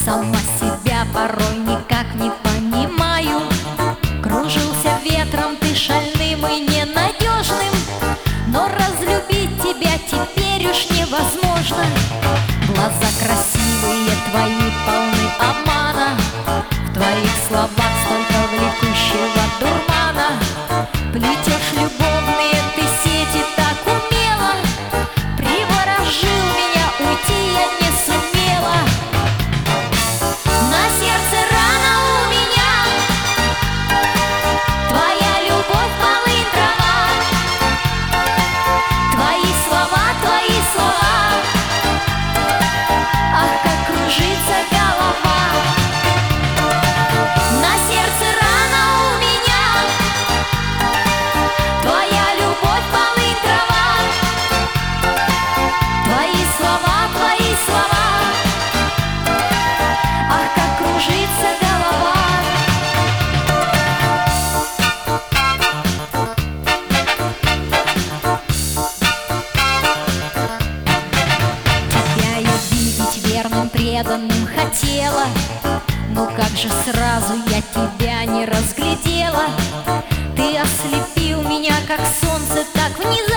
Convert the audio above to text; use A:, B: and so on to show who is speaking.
A: Сама себя порой никак не понимаю. Кружился ветром ты шальным и ненадежным, но разлюбить тебя теперь уж невозможно. Глаза красивые твои полны обмана, в твоих словах столько влекущего дурмана. Плетешь любовные ты сети так умело, приворожил меня, уйти я не сумела. На сердце рана у меня, твоя любовь полынь трава, твои слова, ах, как кружится голова. На сердце рана у меня, твоя любовь полынь трава, твои слова, ах, как кружится голова. Тебя я видеть верным, преданным хотела, но как же сразу я тебя не разглядела. Ты ослепил меня, как солнце, так внезапно.